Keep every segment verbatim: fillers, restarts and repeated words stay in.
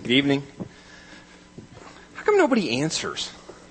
Good evening. How come nobody answers?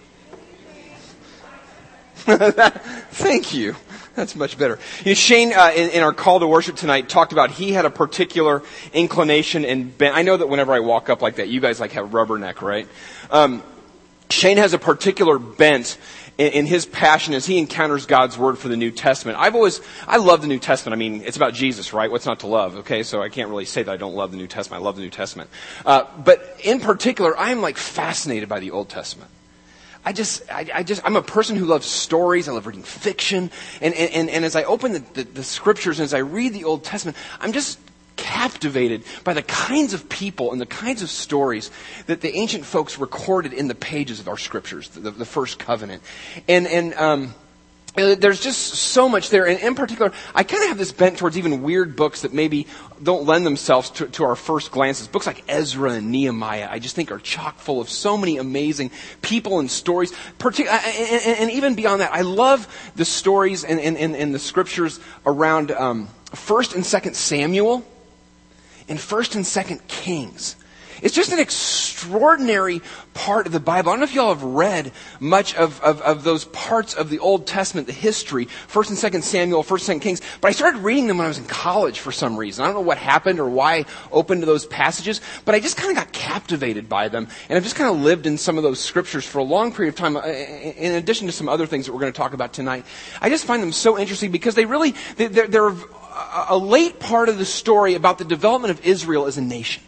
Thank you. That's much better. You know, Shane, uh, in, in our call to worship tonight, talked about he had a particular inclination and bent. I know that whenever I walk up like that, you guys like have rubberneck, right? Um, Shane has a particular bent in, in his passion as he encounters God's Word for the New Testament. I've always, I love the New Testament. I mean, it's about Jesus, right? What's not to love? Okay, so I can't really say that I don't love the New Testament. I love the New Testament. Uh, but in particular, I am like fascinated by the Old Testament. I just, I, I just, I'm a person who loves stories. I love reading fiction. And, and, and as I open the, the, the scriptures and as I read the Old Testament, I'm just captivated by the kinds of people and the kinds of stories that the ancient folks recorded in the pages of our scriptures, the, the first covenant. And, and, um, there's just so much there. And in particular, I kind of have this bent towards even weird books that maybe don't lend themselves to, to our first glances. Books like Ezra and Nehemiah, I just think are chock full of so many amazing people and stories. Partic- and, and even beyond that, I love the stories and, and, and, and the scriptures around um, First and Second Samuel and First and Second Kings. It's just an extraordinary part of the Bible. I don't know if y'all have read much of, of, of those parts of the Old Testament, the history, First and Second Samuel, First and Second Kings, but I started reading them when I was in college for some reason. I don't know what happened or why I opened to those passages, but I just kind of got captivated by them, and I've just kind of lived in some of those scriptures for a long period of time, in addition to some other things that we're going to talk about tonight. I just find them so interesting because they really, they're, they're a late part of the story about the development of Israel as a nation.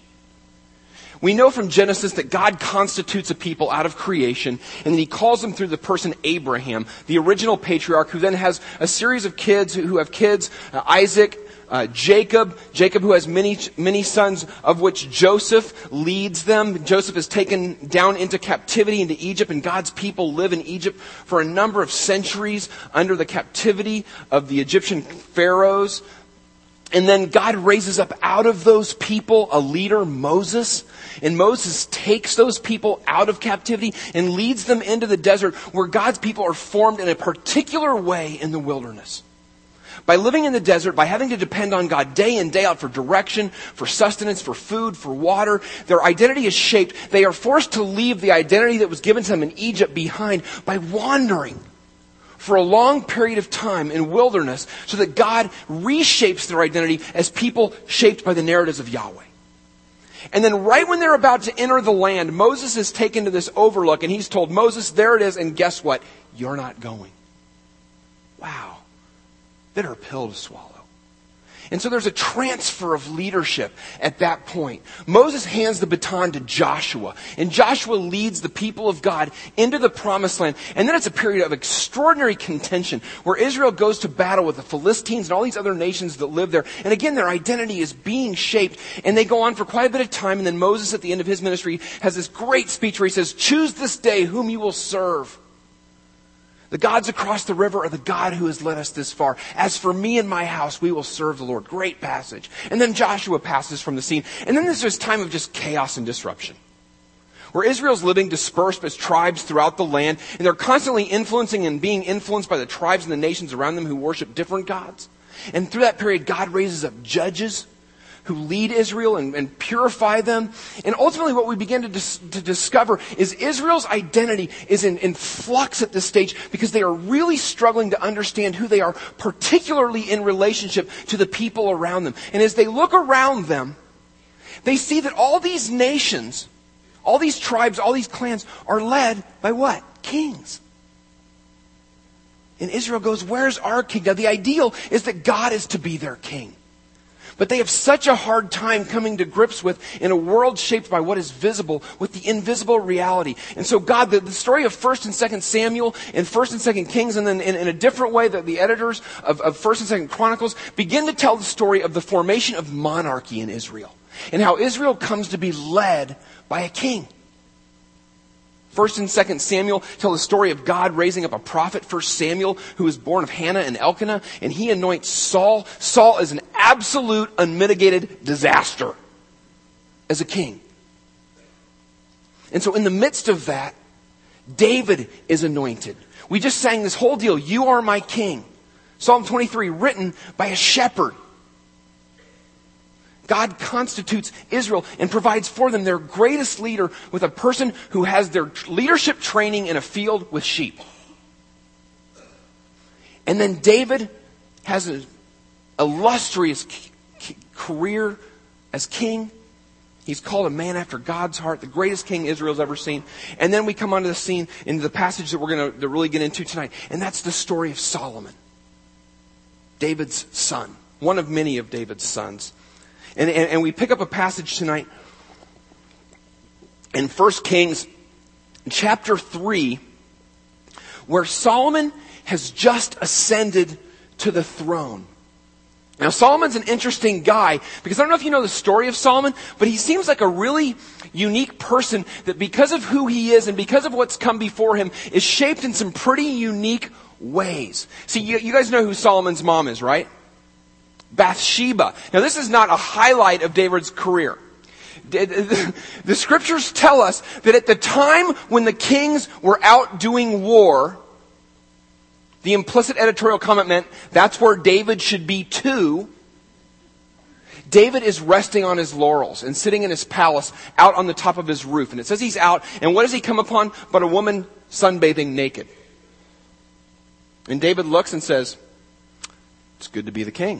We know from Genesis that God constitutes a people out of creation, and then he calls them through the person Abraham, the original patriarch, who then has a series of kids who have kids, uh, Isaac, uh, Jacob, Jacob who has many, many sons, of which Joseph leads them. Joseph is taken down into captivity into Egypt, and God's people live in Egypt for a number of centuries under the captivity of the Egyptian pharaohs. And then God raises up out of those people a leader, Moses. And Moses takes those people out of captivity and leads them into the desert where God's people are formed in a particular way in the wilderness. By living in the desert, by having to depend on God day in, day out for direction, for sustenance, for food, for water, their identity is shaped. They are forced to leave the identity that was given to them in Egypt behind by wandering for a long period of time in wilderness so that God reshapes their identity as people shaped by the narratives of Yahweh. And then right when they're about to enter the land, Moses is taken to this overlook and he's told, Moses, there it is, and guess what? You're not going. Wow. Bitter pill to swallow. And so there's a transfer of leadership at that point. Moses hands the baton to Joshua, and Joshua leads the people of God into the promised land. And then it's a period of extraordinary contention where Israel goes to battle with the Philistines and all these other nations that live there. And again, their identity is being shaped, and they go on for quite a bit of time. And then Moses, at the end of his ministry, has this great speech where he says, choose this day whom you will serve. The gods across the river are the God who has led us this far. As for me and my house, we will serve the Lord. Great passage. And then Joshua passes from the scene. And then there's this time of just chaos and disruption, where Israel's living dispersed as tribes throughout the land, and they're constantly influencing and being influenced by the tribes and the nations around them who worship different gods. And through that period, God raises up judges who lead Israel and, and purify them. And ultimately what we begin to, dis- to discover is Israel's identity is in, in flux at this stage because they are really struggling to understand who they are, particularly in relationship to the people around them. And as they look around them, they see that all these nations, all these tribes, all these clans are led by what? Kings. And Israel goes, where's our king? Now the ideal is that God is to be their king. But they have such a hard time coming to grips with, in a world shaped by what is visible, with the invisible reality. And so God, the, the story of First and Second Samuel and First and Second Kings, and then in, in a different way that the editors of, of First and Second Chronicles begin to tell the story of the formation of monarchy in Israel. And how Israel comes to be led by a king. First and Second Samuel tell the story of God raising up a prophet, First Samuel, who is born of Hannah and Elkanah, and he anoints Saul. Saul is an absolute, unmitigated disaster as a king. And so in the midst of that, David is anointed. We just sang this whole deal, You Are My King. Psalm twenty-three, written by a shepherd. God constitutes Israel and provides for them their greatest leader with a person who has their leadership training in a field with sheep. And then David has an illustrious career as king. He's called a man after God's heart, the greatest king Israel's ever seen. And then we come onto the scene into the passage that we're going to really get into tonight. And that's the story of Solomon, David's son, one of many of David's sons. And, and, and we pick up a passage tonight in First Kings chapter three, where Solomon has just ascended to the throne. Now, Solomon's an interesting guy, because I don't know if you know the story of Solomon, but he seems like a really unique person that because of who he is and because of what's come before him is shaped in some pretty unique ways. See, you, you guys know who Solomon's mom is, right? Bathsheba. Now, this is not a highlight of David's career. The scriptures tell us that at the time when the kings were out doing war, the implicit editorial comment meant that's where David should be too. David is resting on his laurels and sitting in his palace out on the top of his roof. And it says he's out, and what does he come upon but a woman sunbathing naked? And David looks and says, it's good to be the king.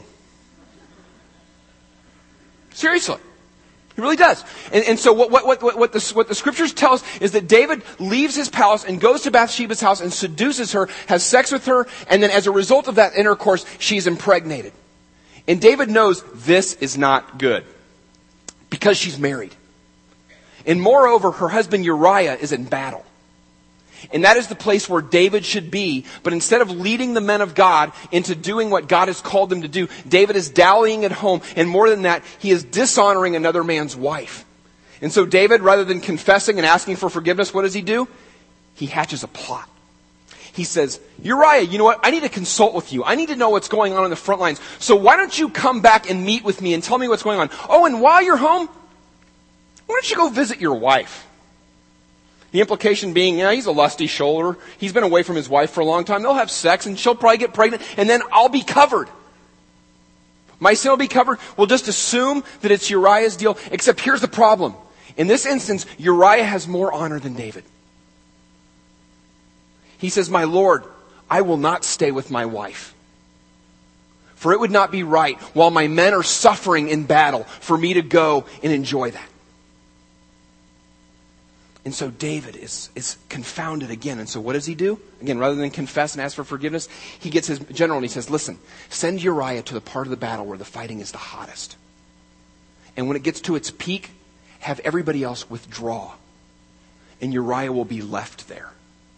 Seriously. He really does. And, and so what, what, what, what, the, what the scriptures tell us is that David leaves his palace and goes to Bathsheba's house and seduces her, has sex with her, and then as a result of that intercourse, she's impregnated. And David knows this is not good because she's married. And moreover, her husband Uriah is in battle. And that is the place where David should be. But instead of leading the men of God into doing what God has called them to do, David is dallying at home. And more than that, he is dishonoring another man's wife. And so David, rather than confessing and asking for forgiveness, what does he do? He hatches a plot. He says, Uriah, you know what? I need to consult with you. I need to know what's going on on the front lines. So why don't you come back and meet with me and tell me what's going on? Oh, and while you're home, why don't you go visit your wife? The implication being, yeah, he's a lusty shoulder. He's been away from his wife for a long time. They'll have sex and she'll probably get pregnant and then I'll be covered. My sin will be covered. We'll just assume that it's Uriah's deal. Except here's the problem. In this instance, Uriah has more honor than David. He says, my Lord, I will not stay with my wife. For it would not be right while my men are suffering in battle for me to go and enjoy that. And so David is, is confounded again. And so what does he do? Again, rather than confess and ask for forgiveness, he gets his general and he says, listen, send Uriah to the part of the battle where the fighting is the hottest. And when it gets to its peak, have everybody else withdraw. And Uriah will be left there.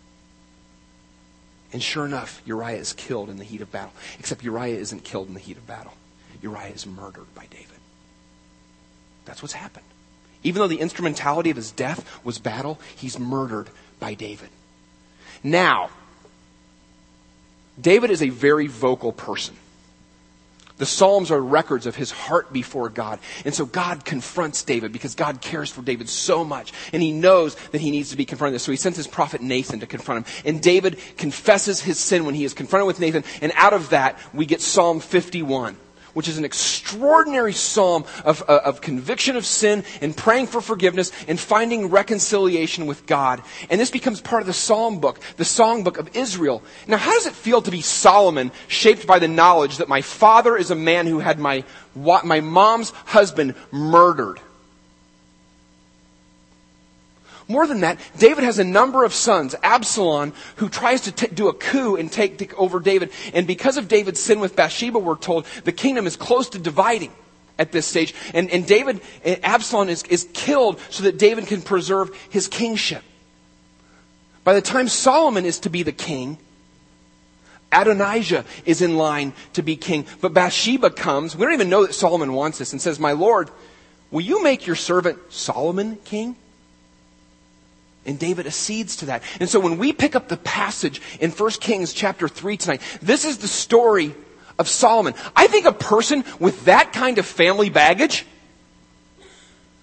And sure enough, Uriah is killed in the heat of battle. Except Uriah isn't killed in the heat of battle. Uriah is murdered by David. That's what's happened. Even though the instrumentality of his death was battle, he's murdered by David. Now, David is a very vocal person. The Psalms are records of his heart before God. And so God confronts David because God cares for David so much. And he knows that he needs to be confronted. So he sends his prophet Nathan to confront him. And David confesses his sin when he is confronted with Nathan. And out of that, we get Psalm fifty-one. Which is an extraordinary psalm of, uh, of conviction of sin and praying for forgiveness and finding reconciliation with God. And this becomes part of the psalm book, the song book of Israel. Now, how does it feel to be Solomon, shaped by the knowledge that my father is a man who had my, my mom's husband murdered? More than that, David has a number of sons. Absalom, who tries to t- do a coup and take, take over David. And because of David's sin with Bathsheba, we're told, the kingdom is close to dividing at this stage. And, and David, Absalom is, is killed so that David can preserve his kingship. By the time Solomon is to be the king, Adonijah is in line to be king. But Bathsheba comes, we don't even know that Solomon wants this, and says, my Lord, will you make your servant Solomon king? And David accedes to that. And so when we pick up the passage in First Kings chapter three tonight, this is the story of Solomon. I think a person with that kind of family baggage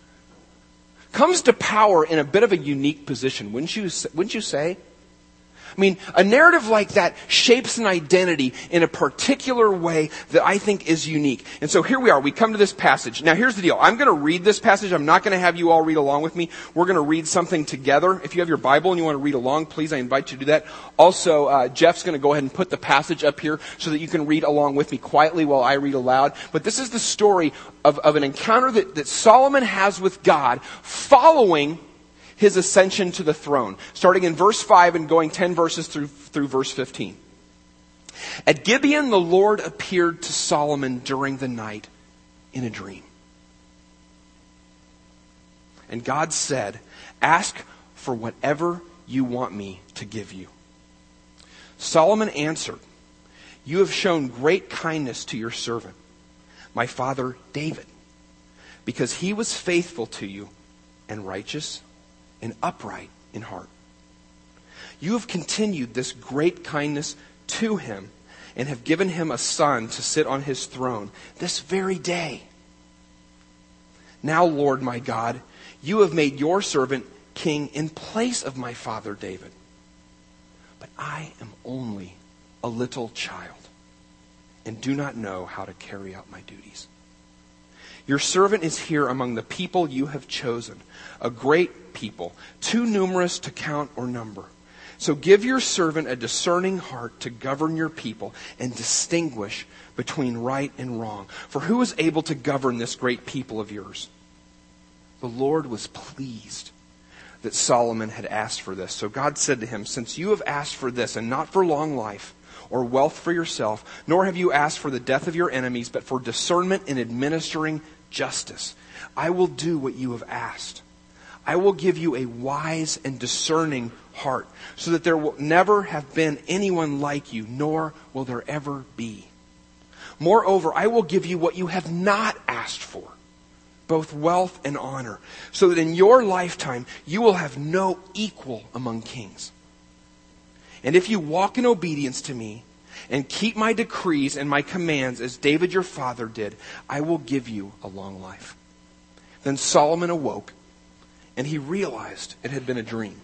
comes to power in a bit of a unique position, wouldn't you, wouldn't you say? I mean, a narrative like that shapes an identity in a particular way that I think is unique. And so here we are. We come to this passage. Now here's the deal. I'm going to read this passage. I'm not going to have you all read along with me. We're going to read something together. If you have your Bible and you want to read along, please, I invite you to do that. Also, uh, Jeff's going to go ahead and put the passage up here so that you can read along with me quietly while I read aloud. But this is the story of, of an encounter that, that Solomon has with God following his ascension to the throne, starting in verse five and going ten verses through, through verse fifteen. At Gibeon, the Lord appeared to Solomon during the night in a dream. And God said, "Ask for whatever you want me to give you." Solomon answered, "You have shown great kindness to your servant, my father David, because he was faithful to you and righteous and upright in heart. You have continued this great kindness to him and have given him a son to sit on his throne this very day. Now, Lord my God, you have made your servant king in place of my father David. But I am only a little child and do not know how to carry out my duties. Your servant is here among the people you have chosen, a great people, too numerous to count or number. So give your servant a discerning heart to govern your people and distinguish between right and wrong. For who is able to govern this great people of yours?" The Lord was pleased that Solomon had asked for this. So God said to him, "Since you have asked for this, and not for long life or wealth for yourself, nor have you asked for the death of your enemies, but for discernment in administering justice, I will do what you have asked. I will give you a wise and discerning heart, so that there will never have been anyone like you, nor will there ever be. Moreover, I will give you what you have not asked for, both wealth and honor, so that in your lifetime you will have no equal among kings. And if you walk in obedience to me and keep my decrees and my commands as David your father did, I will give you a long life." Then Solomon awoke, and he realized it had been a dream.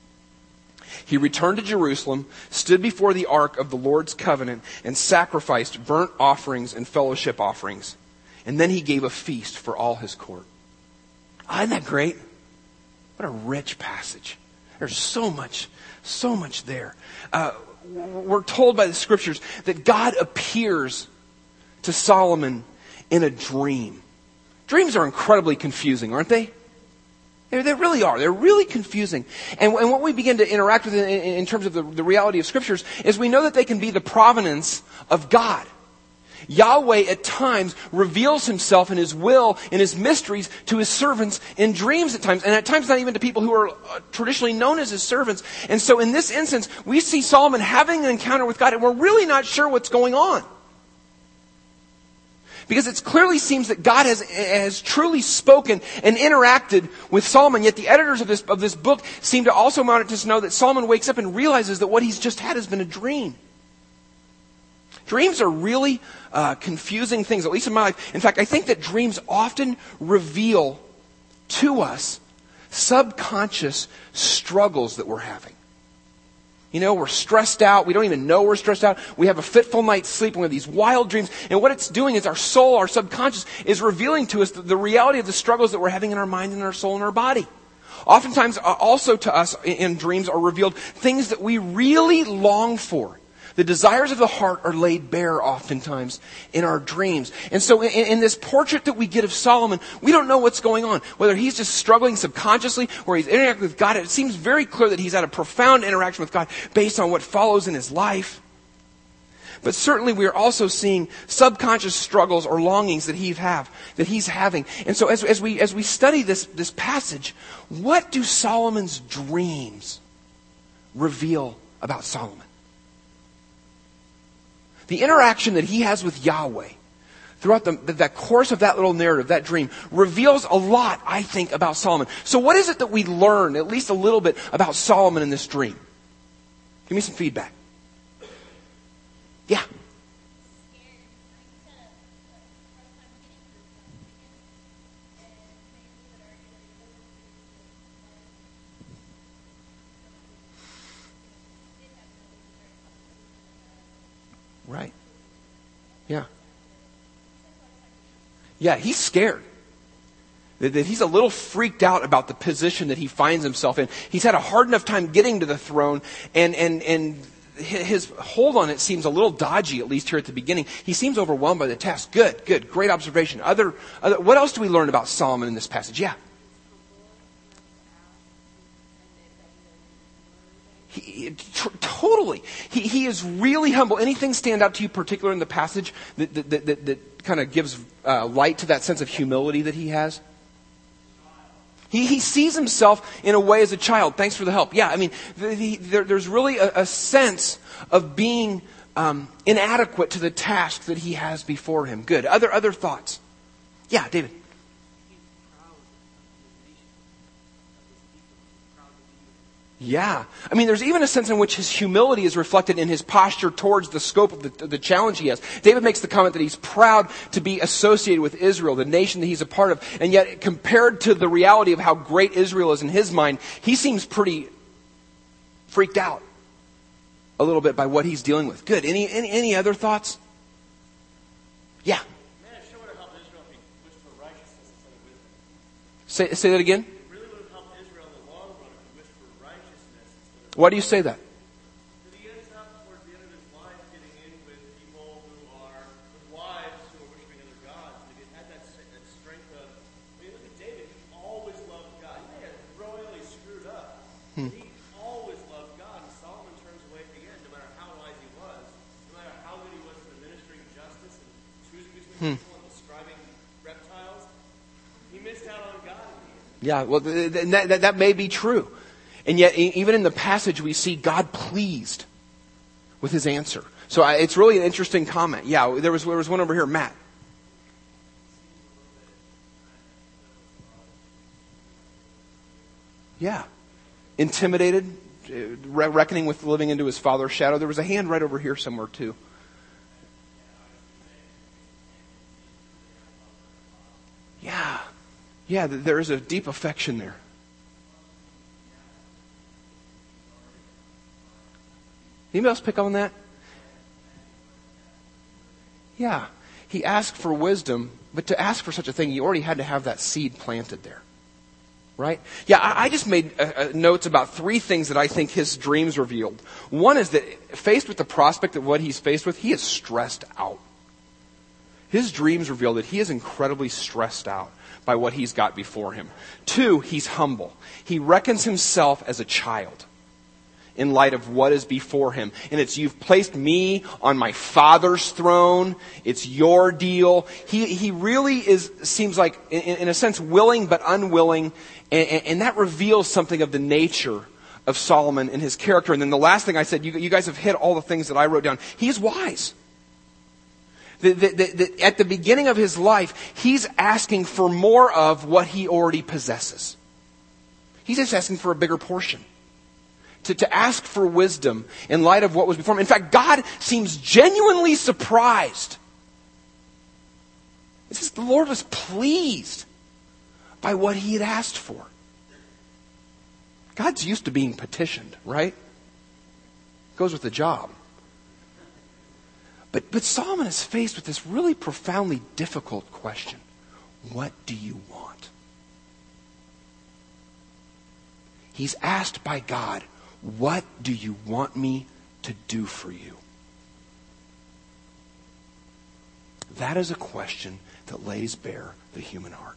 He returned to Jerusalem, stood before the ark of the Lord's covenant, and sacrificed burnt offerings and fellowship offerings. And then he gave a feast for all his court. Oh, isn't that great? What a rich passage. There's so much, so much there. Uh, we're told by the scriptures that God appears to Solomon in a dream. Dreams are incredibly confusing, aren't they? They, they really are. They're really confusing. And, and what we begin to interact with in, in terms of the, the reality of scriptures is we know that they can be the provenance of God. Yahweh at times reveals himself and his will and his mysteries to his servants in dreams at times, and at times not even to people who are traditionally known as his servants. And so in this instance, we see Solomon having an encounter with God, and we're really not sure what's going on. Because it clearly seems that God has, has truly spoken and interacted with Solomon, yet the editors of this, of this book seem to also want us to know that Solomon wakes up and realizes that what he's just had has been a dream. Dreams are really uh, confusing things, at least in my life. In fact, I think that dreams often reveal to us subconscious struggles that we're having. You know, we're stressed out. We don't even know we're stressed out. We have a fitful night's sleep and we have these wild dreams. And what it's doing is our soul, our subconscious, is revealing to us the, the reality of the struggles that we're having in our mind and our soul and our body. Oftentimes, uh, also to us in, in dreams are revealed things that we really long for. The desires of the heart are laid bare oftentimes in our dreams. And so in, in this portrait that we get of Solomon, we don't know what's going on. Whether he's just struggling subconsciously or he's interacting with God, it seems very clear that he's had a profound interaction with God based on what follows in his life. But certainly we are also seeing subconscious struggles or longings that he have, that he's having. And so as, as we as we study this, this passage, what do Solomon's dreams reveal about Solomon? The interaction that he has with Yahweh throughout the, that course of that little narrative, that dream, reveals a lot, I think, about Solomon. So what is it that we learn, at least a little bit, about Solomon in this dream? Give me some feedback. Yeah. Yeah. Yeah, he's scared. That he's a little freaked out about the position that he finds himself in. He's had a hard enough time getting to the throne, and, and, and his hold on it seems a little dodgy, at least here at the beginning. He seems overwhelmed by the task. Good, good, great observation. Other, other what else do we learn about Solomon in this passage? Yeah. He, t- totally. He, he is really humble. Anything stand out to you particular in the passage that, that, that, that, that kind of gives uh, light to that sense of humility that he has? He, he sees himself in a way as a child. Thanks for the help. Yeah, I mean, the, the, there, there's really a, a sense of being um, inadequate to the task that he has before him. Good. Other other thoughts? Yeah, David. Yeah. I mean, there's even a sense in which his humility is reflected in his posture towards the scope of the, the challenge he has. David makes the comment that he's proud to be associated with Israel, the nation that he's a part of. And yet, compared to the reality of how great Israel is in his mind, he seems pretty freaked out a little bit by what he's dealing with. Good. Any any, any other thoughts? Yeah. Say, say that again. Why do you say that? He ends up towards the end of his life getting in with people who are, with wives who are worshiping other gods. And he had that, that strength of, I mean, look at David. He always loved God. He may have royally screwed up. Hmm. He always loved God. And Solomon turns away at the end, no matter how wise he was, no matter how good he was at administering justice and choosing between hmm. people and describing reptiles. He missed out on God in the end. Yeah, well, th- th- that, that may be true. And yet, even in the passage, we see God pleased with his answer. So it's really an interesting comment. Yeah, there was there was one over here, Matt. Yeah. Intimidated, reckoning with living into his father's shadow. There was a hand right over here somewhere, too. Yeah. Yeah, there is a deep affection there. Anybody else pick up on that? Yeah. He asked for wisdom, but to ask for such a thing, you already had to have that seed planted there. Right? Yeah, I, I just made uh, uh, notes about three things that I think his dreams revealed. One is that faced with the prospect of what he's faced with, he is stressed out. His dreams reveal that he is incredibly stressed out by what he's got before him. Two, he's humble. He reckons himself as a child in light of what is before him. And it's, you've placed me on my father's throne. It's your deal. He he really is, seems like, in, in a sense, willing but unwilling. And, and that reveals something of the nature of Solomon and his character. And then the last thing I said, you, you guys have hit all the things that I wrote down. He's wise. The, the, the, the, at the beginning of his life, he's asking for more of what he already possesses. He's just asking for a bigger portion. To, to ask for wisdom in light of what was before him. In fact, God seems genuinely surprised. It says the Lord was pleased by what he had asked for. God's used to being petitioned, right? Goes with the job. But, but Solomon is faced with this really profoundly difficult question. What do you want? He's asked by God, what do you want me to do for you? That is a question that lays bare the human heart.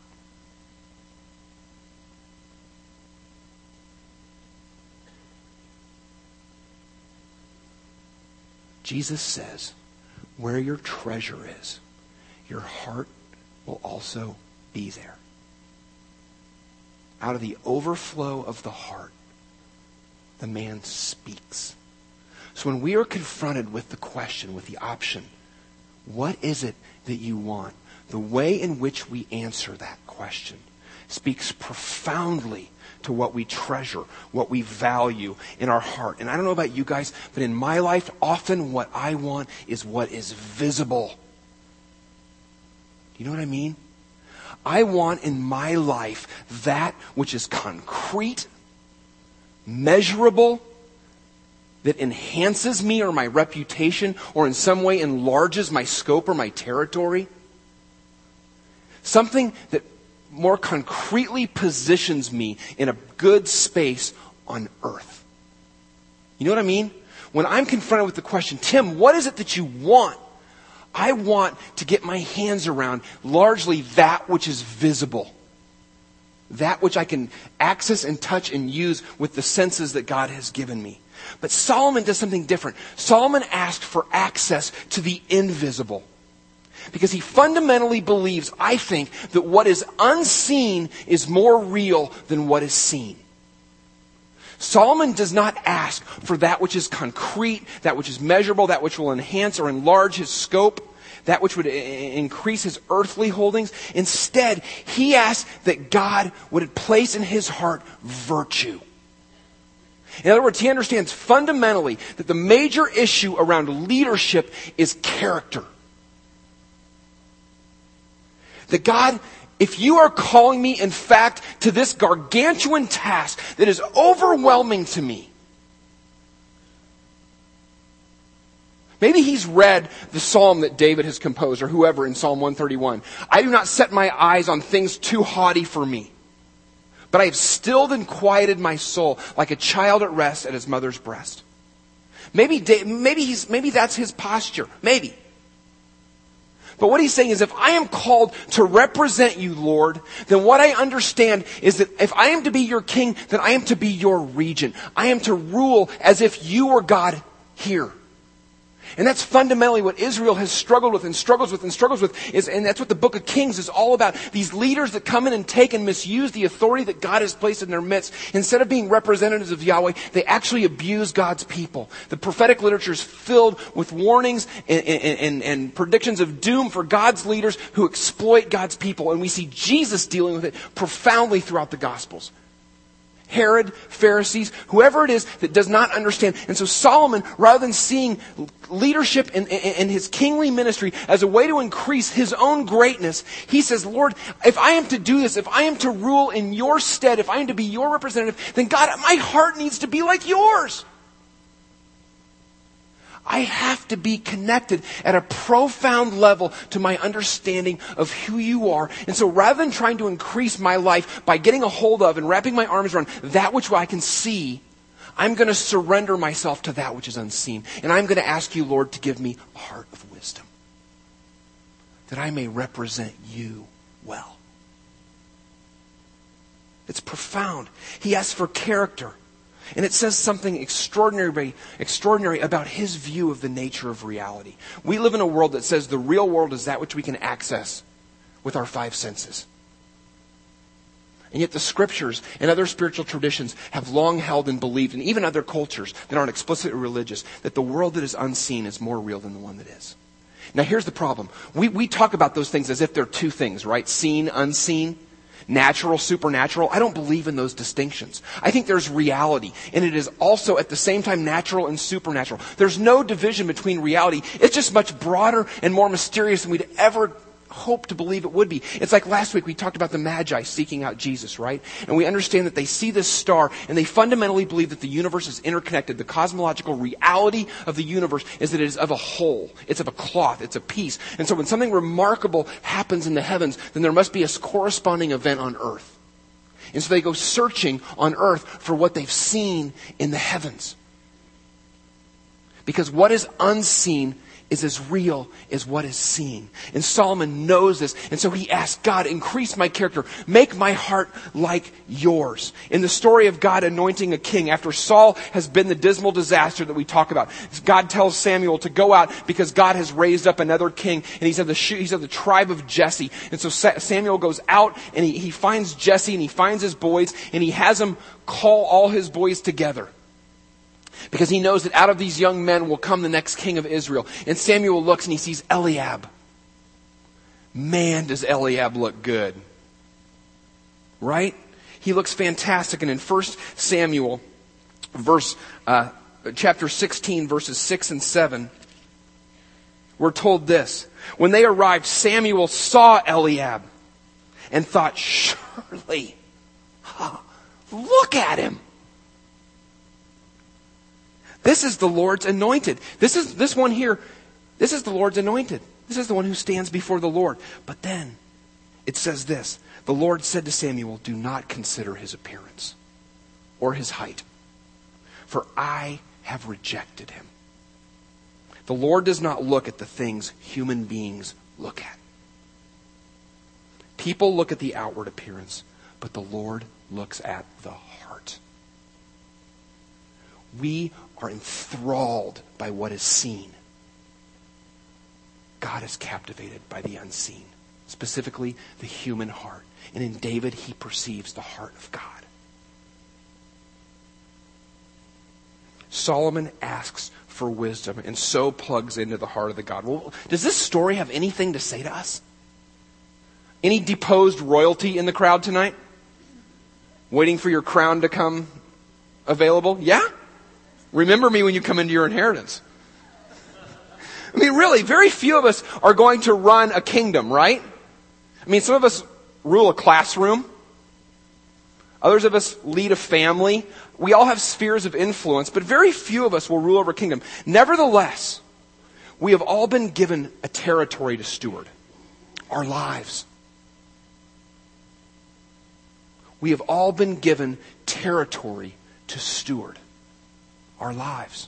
Jesus says, where your treasure is, your heart will also be there. Out of the overflow of the heart, the man speaks. So when we are confronted with the question, with the option, what is it that you want? The way in which we answer that question speaks profoundly to what we treasure, what we value in our heart. And I don't know about you guys, but in my life, often what I want is what is visible. Do you know what I mean? I want in my life that which is concrete, measurable, that enhances me or my reputation or in some way enlarges my scope or my territory. Something that more concretely positions me in a good space on earth. You know what I mean? When I'm confronted with the question, Tim, what is it that you want? I want to get my hands around largely that which is visible. That which I can access and touch and use with the senses that God has given me. But Solomon does something different. Solomon asked for access to the invisible. Because he fundamentally believes, I think, that what is unseen is more real than what is seen. Solomon does not ask for that which is concrete, that which is measurable, that which will enhance or enlarge his scope, that which would increase his earthly holdings. Instead, he asks that God would place in his heart virtue. In other words, he understands fundamentally that the major issue around leadership is character. That God, if you are calling me, in fact, to this gargantuan task that is overwhelming to me. Maybe he's read the psalm that David has composed, or whoever in Psalm one thirty-one. I do not set my eyes on things too haughty for me, but I have stilled and quieted my soul like a child at rest at his mother's breast. Maybe, maybe he's, maybe that's his posture. Maybe. But what he's saying is, if I am called to represent you, Lord, then what I understand is that if I am to be your king, then I am to be your regent. I am to rule as if you were God here. And that's fundamentally what Israel has struggled with and struggles with and struggles with. Is, and that's what the book of Kings is all about. These leaders that come in and take and misuse the authority that God has placed in their midst. Instead of being representatives of Yahweh, they actually abuse God's people. The prophetic literature is filled with warnings and, and, and, and predictions of doom for God's leaders who exploit God's people. And we see Jesus dealing with it profoundly throughout the Gospels. Herod, Pharisees, whoever it is that does not understand. And so Solomon, rather than seeing leadership in, in, in his kingly ministry as a way to increase his own greatness, he says, Lord, if I am to do this, if I am to rule in your stead, if I am to be your representative, then God, my heart needs to be like yours. I have to be connected at a profound level to my understanding of who you are. And so rather than trying to increase my life by getting a hold of and wrapping my arms around that which I can see, I'm going to surrender myself to that which is unseen. And I'm going to ask you, Lord, to give me a heart of wisdom, that I may represent you well. It's profound. He asks for character. And it says something extraordinary, extraordinary about his view of the nature of reality. We live in a world that says the real world is that which we can access with our five senses. And yet the scriptures and other spiritual traditions have long held and believed, and even other cultures that aren't explicitly religious, that the world that is unseen is more real than the one that is. Now here's the problem. We, we talk about those things as if they're two things, right? Seen, unseen. Natural, supernatural. I don't believe in those distinctions. I think there's reality, and it is also at the same time natural and supernatural. There's no division between reality. It's just much broader and more mysterious than we'd ever hope to believe it would be. It's like last week we talked about the Magi seeking out Jesus, right? And we understand that they see this star and they fundamentally believe that the universe is interconnected. The cosmological reality of the universe is that it is of a whole. It's of a cloth. It's a piece. And so when something remarkable happens in the heavens, then there must be a corresponding event on earth. And so they go searching on earth for what they've seen in the heavens. Because what is unseen is as real as what is seen. And Solomon knows this. And so he asks, God, increase my character. Make my heart like yours. In the story of God anointing a king, after Saul has been the dismal disaster that we talk about, God tells Samuel to go out because God has raised up another king. And he's of the, he's of the tribe of Jesse. And so Samuel goes out and he, he finds Jesse and he finds his boys and he has them call all his boys together. Because he knows that out of these young men will come the next king of Israel. And Samuel looks and he sees Eliab. Man, does Eliab look good. Right? He looks fantastic. And in First Samuel, verse uh, chapter sixteen, verses six and seven, we're told this. When they arrived, Samuel saw Eliab and thought, surely, huh, look at him. This is the Lord's anointed. This is this one here. This is the Lord's anointed. This is the one who stands before the Lord. But then it says this. The Lord said to Samuel, do not consider his appearance or his height, for I have rejected him. The Lord does not look at the things human beings look at. People look at the outward appearance, but the Lord looks at the heart. We are enthralled by what is seen. God is captivated by the unseen, specifically the human heart. And in David, he perceives the heart of God. Solomon asks for wisdom and so plugs into the heart of the God. Well, does this story have anything to say to us? Any deposed royalty in the crowd tonight? Waiting for your crown to come available? Yeah? Remember me when you come into your inheritance. I mean, really, very few of us are going to run a kingdom, right? I mean, some of us rule a classroom. Others of us lead a family. We all have spheres of influence, but very few of us will rule over a kingdom. Nevertheless, we have all been given a territory to steward. Our lives. We have all been given territory to steward. Our lives.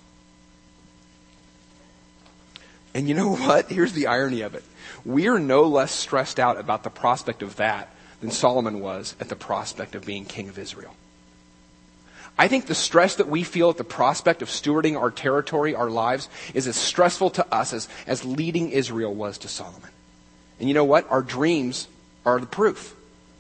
And you know what? Here's the irony of it. We are no less stressed out about the prospect of that than Solomon was at the prospect of being king of Israel. I think the stress that we feel at the prospect of stewarding our territory, our lives, is as stressful to us as, as leading Israel was to Solomon. And you know what? Our dreams are the proof.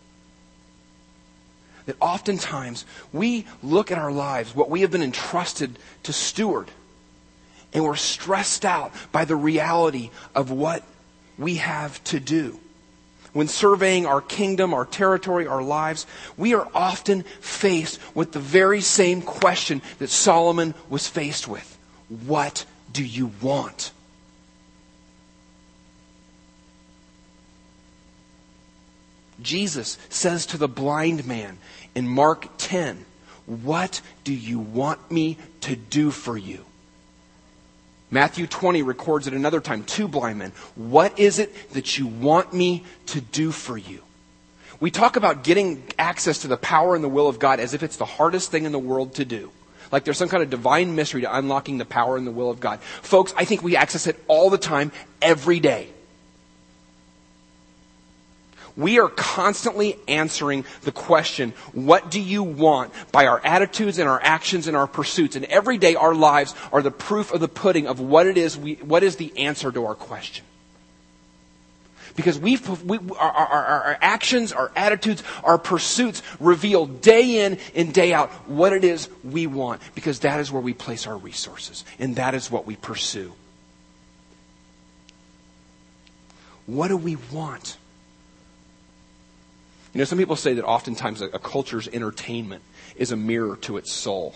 That oftentimes we look at our lives, what we have been entrusted to steward, and we're stressed out by the reality of what we have to do. When surveying our kingdom, our territory, our lives, we are often faced with the very same question that Solomon was faced with. What do you want? Jesus says to the blind man in Mark ten, what do you want me to do for you? Matthew twenty records it another time, two blind men. What is it that you want me to do for you? We talk about getting access to the power and the will of God as if it's the hardest thing in the world to do. Like there's some kind of divine mystery to unlocking the power and the will of God. Folks, I think we access it all the time, every day. We are constantly answering the question, what do you want, by our attitudes and our actions and our pursuits. And every day our lives are the proof of the pudding of what it is, we, what is the answer to our question. Because we've, we, our, our, our actions, our attitudes, our pursuits reveal day in and day out what it is we want. Because that is where we place our resources. And that is what we pursue. What do we want? You know, some people say that oftentimes a, a culture's entertainment is a mirror to its soul.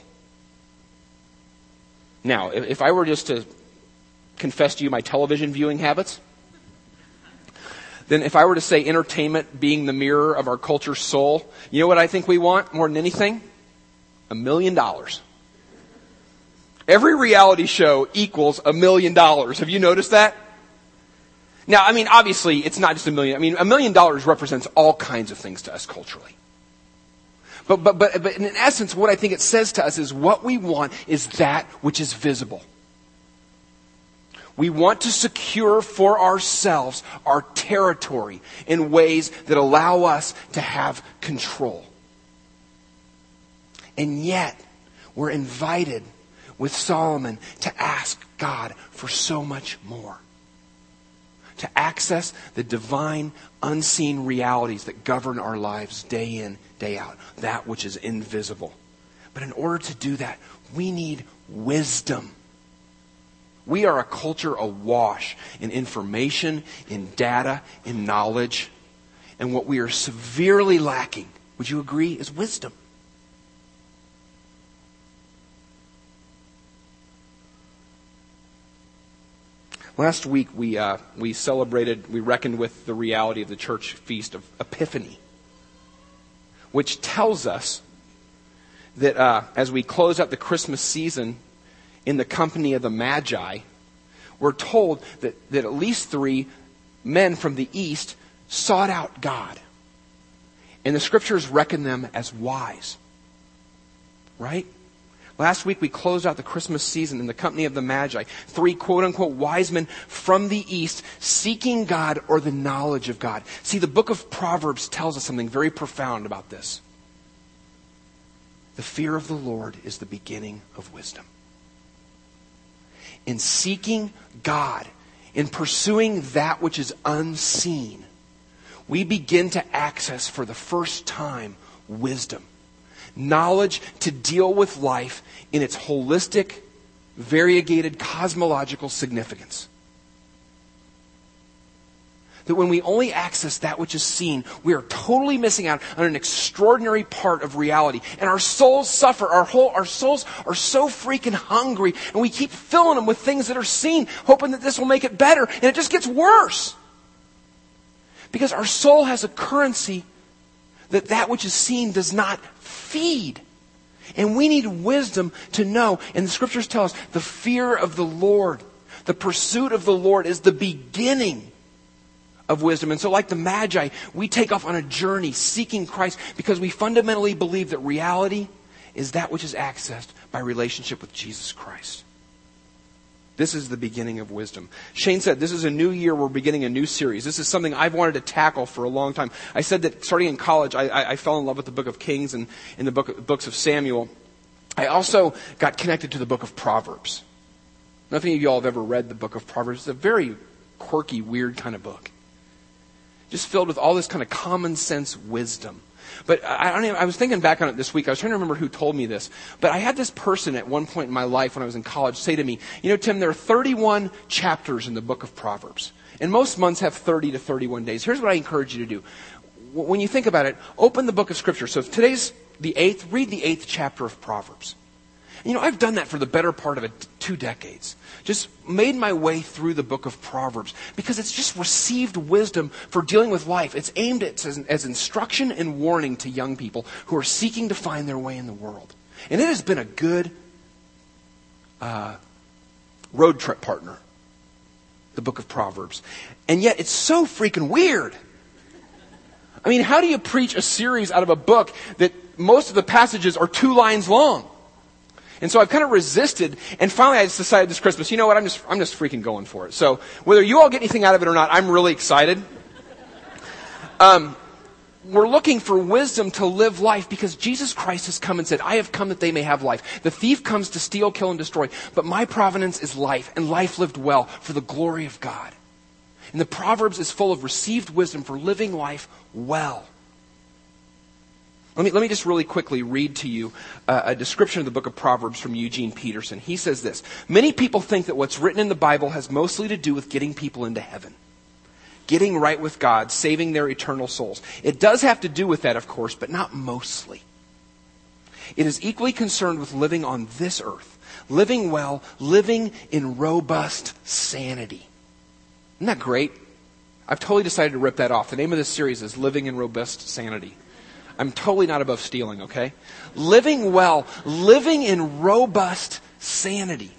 Now, if, if I were just to confess to you my television viewing habits, then if I were to say entertainment being the mirror of our culture's soul, you know what I think we want more than anything? A million dollars. Every reality show equals a million dollars. Have you noticed that? Now, I mean, obviously, it's not just a million. I mean, a million dollars represents all kinds of things to us culturally. But, but, but, but in essence, what I think it says to us is what we want is that which is visible. We want to secure for ourselves our territory in ways that allow us to have control. And yet, we're invited with Solomon to ask God for so much more. To access the divine, unseen realities that govern our lives day in, day out. That which is invisible. But in order to do that, we need wisdom. We are a culture awash in information, in data, in knowledge. And what we are severely lacking, would you agree, is wisdom. Last week we uh, we celebrated, we reckoned with the reality of the church feast of Epiphany, which tells us that uh, as we close out the Christmas season, in the company of the Magi, we're told that, that at least three men from the east sought out God. And the scriptures reckon them as wise. Right? Last week we closed out the Christmas season in the company of the Magi. Three quote-unquote wise men from the east seeking God or the knowledge of God. See, the book of Proverbs tells us something very profound about this. The fear of the Lord is the beginning of wisdom. In seeking God, in pursuing that which is unseen, we begin to access for the first time wisdom. Knowledge to deal with life in its holistic, variegated, cosmological significance. That when we only access that which is seen, we are totally missing out on an extraordinary part of reality. And our souls suffer. Our whole, our souls are so freaking hungry. And we keep filling them with things that are seen, hoping that this will make it better. And it just gets worse. Because our soul has a currency that that which is seen does not feed. And we need wisdom to know. And the scriptures tell us the fear of the Lord, the pursuit of the Lord is the beginning of wisdom. And so like the Magi, we take off on a journey seeking Christ because we fundamentally believe that reality is that which is accessed by relationship with Jesus Christ. This is the beginning of wisdom. Shane said, this is a new year. We're beginning a new series. This is something I've wanted to tackle for a long time. I said that starting in college, I, I, I fell in love with the book of Kings and in the book, books of Samuel. I also got connected to the book of Proverbs. Nothing of you all have ever read the book of Proverbs. It's a very quirky, weird kind of book. Just filled with all this kind of common sense wisdom. But I, I don't even, I was thinking back on it this week. I was trying to remember who told me this. But I had this person at one point in my life when I was in college say to me, you know, Tim, there are thirty-one chapters in the book of Proverbs. And most months have thirty to thirty-one days. Here's what I encourage you to do. When you think about it, open the book of Scripture. So if today's the eighth, read the eighth chapter of Proverbs. You know, I've done that for the better part of a, two decades. Just made my way through the book of Proverbs because it's just received wisdom for dealing with life. It's aimed at as, as instruction and warning to young people who are seeking to find their way in the world. And it has been a good uh, road trip partner, the book of Proverbs. And yet it's so freaking weird. I mean, how do you preach a series out of a book that most of the passages are two lines long? And so I've kind of resisted, and finally I just decided this Christmas, you know what, I'm just I'm just freaking going for it. So whether you all get anything out of it or not, I'm really excited. Um, we're looking for wisdom to live life because Jesus Christ has come and said, I have come that they may have life. The thief comes to steal, kill, and destroy, but my providence is life, and life lived well for the glory of God. And the Proverbs is full of received wisdom for living life well. Let me, let me just really quickly read to you uh, a description of the book of Proverbs from Eugene Peterson. He says this, many people think that what's written in the Bible has mostly to do with getting people into heaven, getting right with God, saving their eternal souls. It does have to do with that, of course, but not mostly. It is equally concerned with living on this earth, living well, living in robust sanity. Isn't that great? I've totally decided to rip that off. The name of this series is Living in Robust Sanity. I'm totally not above stealing, okay? Living well, living in robust sanity.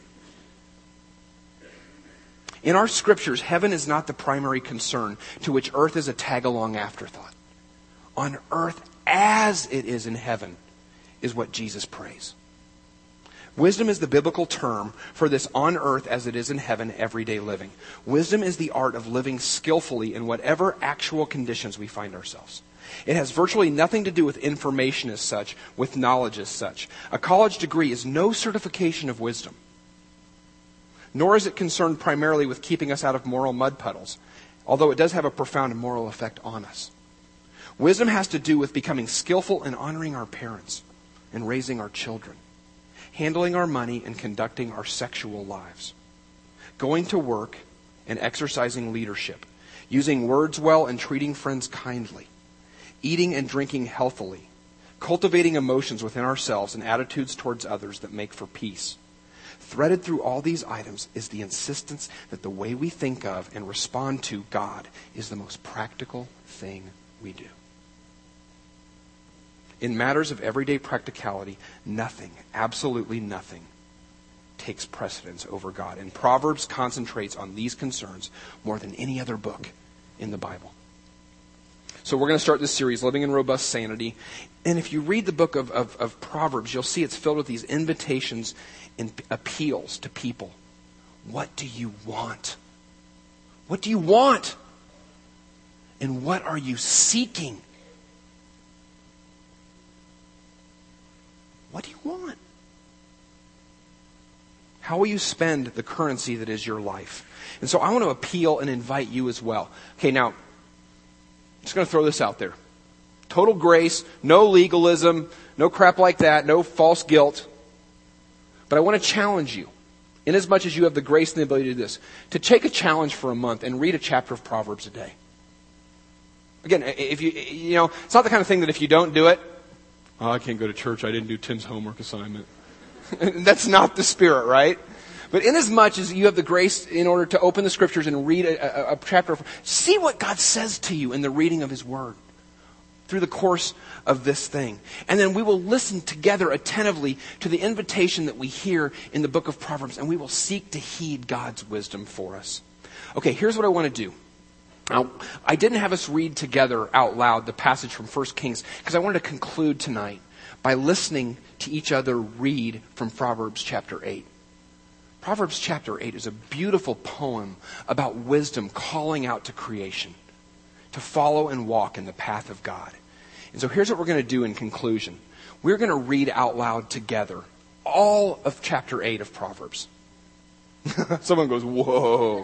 In our scriptures, heaven is not the primary concern to which earth is a tag-along afterthought. On earth as it is in heaven is what Jesus prays. Wisdom is the biblical term for this on earth as it is in heaven everyday living. Wisdom is the art of living skillfully in whatever actual conditions we find ourselves. It has virtually nothing to do with information as such, with knowledge as such. A college degree is no certification of wisdom. Nor is it concerned primarily with keeping us out of moral mud puddles, although it does have a profound moral effect on us. Wisdom has to do with becoming skillful in honoring our parents and raising our children, handling our money and conducting our sexual lives, going to work and exercising leadership, using words well and treating friends kindly, eating and drinking healthily, cultivating emotions within ourselves and attitudes towards others that make for peace. Threaded through all these items is the insistence that the way we think of and respond to God is the most practical thing we do. In matters of everyday practicality, nothing, absolutely nothing, takes precedence over God. And Proverbs concentrates on these concerns more than any other book in the Bible. So we're going to start this series, Living in Robust Sanity. And if you read the book of, of, of Proverbs, you'll see it's filled with these invitations and appeals to people. What do you want? What do you want? And what are you seeking? What do you want? How will you spend the currency that is your life? And so I want to appeal and invite you as well. Okay, now, I'm just going to throw this out there. Total grace, no legalism, no crap like that, no false guilt. But I want to challenge you, inasmuch as you have the grace and the ability to do this, to take a challenge for a month and read a chapter of Proverbs a day. Again, if you, you know, it's not the kind of thing that if you don't do it, oh, I can't go to church, I didn't do Tim's homework assignment. That's not the spirit, right? But inasmuch as you have the grace in order to open the scriptures and read a, a, a chapter, of, see what God says to you in the reading of His Word through the course of this thing. And then we will listen together attentively to the invitation that we hear in the book of Proverbs, and we will seek to heed God's wisdom for us. Okay, here's what I want to do. Now, I didn't have us read together out loud the passage from First Kings because I wanted to conclude tonight by listening to each other read from Proverbs chapter eight. Proverbs chapter eight is a beautiful poem about wisdom calling out to creation to follow and walk in the path of God. And so here's what we're going to do in conclusion. We're going to read out loud together all of chapter eight of Proverbs. Someone goes, whoa.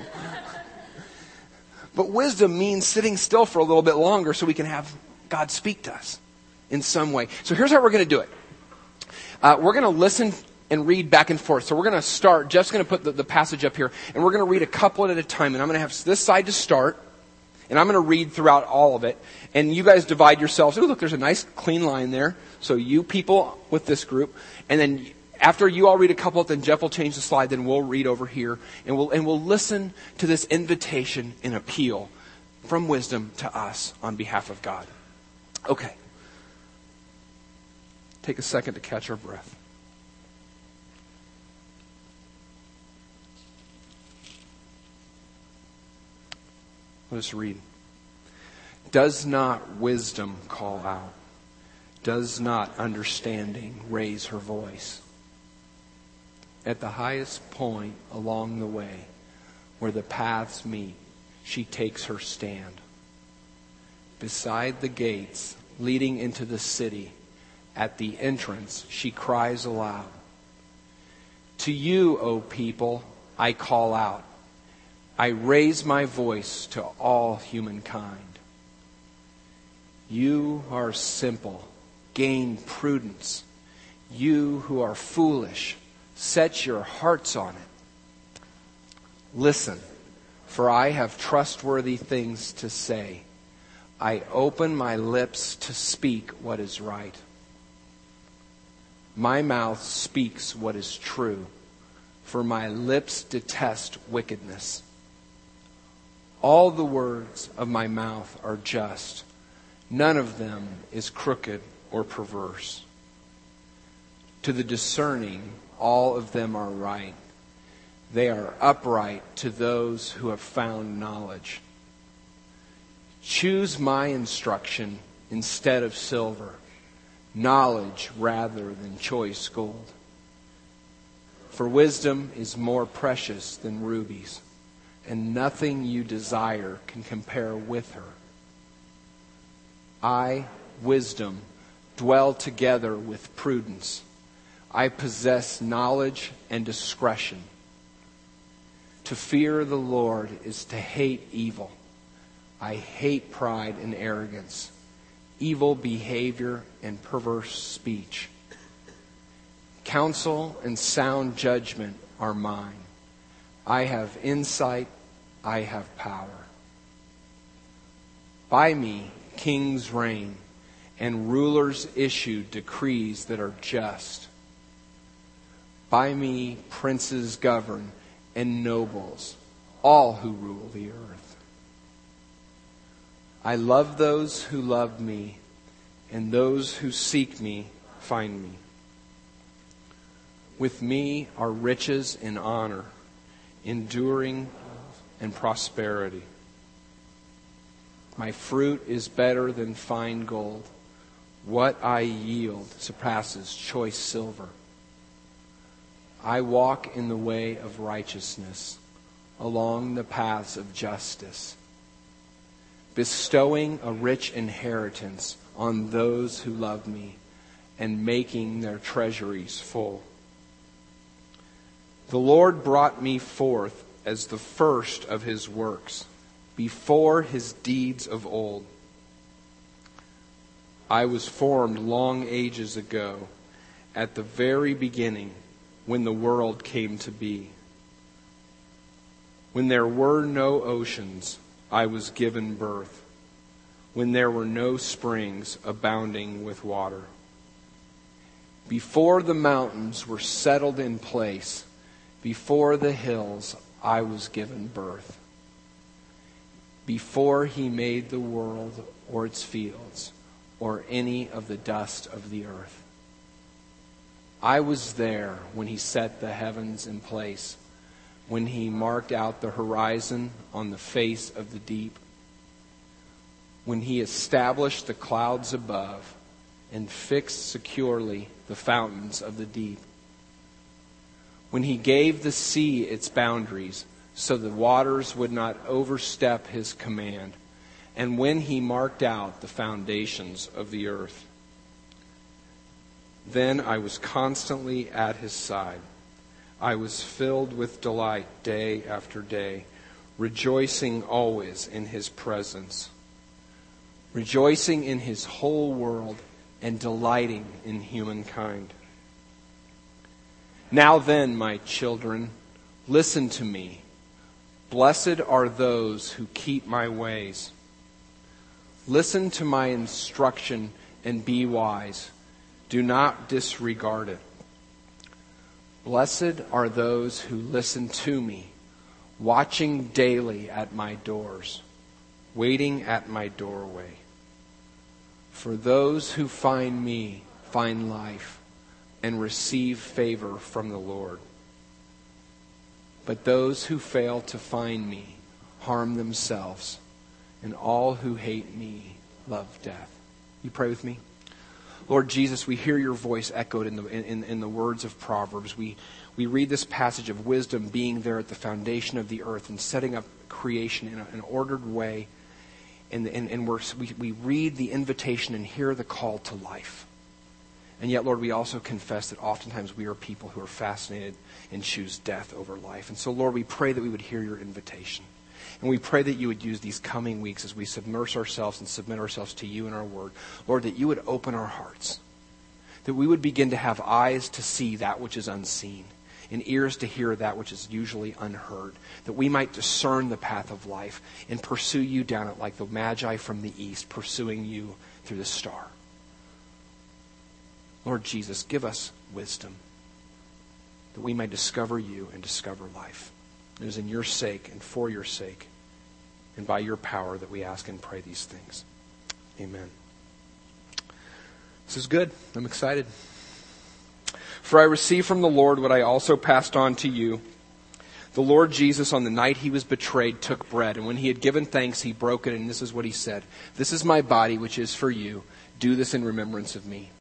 But wisdom means sitting still for a little bit longer so we can have God speak to us in some way. So here's how we're going to do it. Uh, we're going to listen and read back and forth. So we're going to start. Jeff's going to put the, the passage up here. And we're going to read a couple at a time. And I'm going to have this side to start. And I'm going to read throughout all of it. And you guys divide yourselves. Oh, look, there's a nice clean line there. So you people with this group. And then after you all read a couple, then Jeff will change the slide. Then we'll read over here. And we'll, and we'll listen to this invitation and appeal from wisdom to us on behalf of God. Okay. Take a second to catch our breath. Let us read. Does not wisdom call out? Does not understanding raise her voice? At the highest point along the way, where the paths meet, she takes her stand. Beside the gates leading into the city, at the entrance, she cries aloud. To you, O people, I call out. I raise my voice to all humankind. You are simple, gain prudence. You who are foolish, set your hearts on it. Listen, for I have trustworthy things to say. I open my lips to speak what is right. My mouth speaks what is true, for my lips detest wickedness. All the words of my mouth are just. None of them is crooked or perverse. To the discerning, all of them are right. They are upright to those who have found knowledge. Choose my instruction instead of silver, knowledge rather than choice gold. For wisdom is more precious than rubies, and nothing you desire can compare with her. I, wisdom, dwell together with prudence. I possess knowledge and discretion. To fear the Lord is to hate evil. I hate pride and arrogance, evil behavior and perverse speech. Counsel and sound judgment are mine. I have insight, I have power. By me, kings reign, and rulers issue decrees that are just. By me, princes govern, and nobles, all who rule the earth. I love those who love me, and those who seek me find me. With me are riches and honor, enduring and prosperity. My fruit is better than fine gold. What I yield surpasses choice silver. I walk in the way of righteousness, along the paths of justice, bestowing a rich inheritance on those who love me and making their treasuries full. The Lord brought me forth as the first of his works, before his deeds of old. I was formed long ages ago, at the very beginning, when the world came to be. When there were no oceans, I was given birth, when there were no springs abounding with water. Before the mountains were settled in place, before the hills, I was given birth. Before he made the world or its fields, or any of the dust of the earth. I was there when he set the heavens in place, when he marked out the horizon on the face of the deep, when he established the clouds above and fixed securely the fountains of the deep, when he gave the sea its boundaries so the waters would not overstep his command, and when he marked out the foundations of the earth. Then I was constantly at his side. I was filled with delight day after day, rejoicing always in his presence, rejoicing in his whole world and delighting in humankind. Now then, my children, listen to me. Blessed are those who keep my ways. Listen to my instruction and be wise. Do not disregard it. Blessed are those who listen to me, watching daily at my doors, waiting at my doorway. For those who find me find life and receive favor from the Lord. But those who fail to find me harm themselves, and all who hate me love death. You pray with me? Lord Jesus, we hear your voice echoed in the in, in the words of Proverbs. We we read this passage of wisdom being there at the foundation of the earth and setting up creation in a, an ordered way. And, and, and we're, we, we read the invitation and hear the call to life. And yet, Lord, we also confess that oftentimes we are people who are fascinated and choose death over life. And so, Lord, we pray that we would hear your invitation. And we pray that you would use these coming weeks as we submerge ourselves and submit ourselves to you and our word. Lord, that you would open our hearts. That we would begin to have eyes to see that which is unseen, and ears to hear that which is usually unheard. That we might discern the path of life and pursue you down it like the Magi from the east, pursuing you through the star. Lord Jesus, give us wisdom that we might discover you and discover life. It is in your sake and for your sake and by your power that we ask and pray these things. Amen. This is good. I'm excited. For I received from the Lord what I also passed on to you. The Lord Jesus, on the night he was betrayed, took bread, and when he had given thanks, he broke it, and this is what he said: "This is my body, which is for you. Do this in remembrance of me."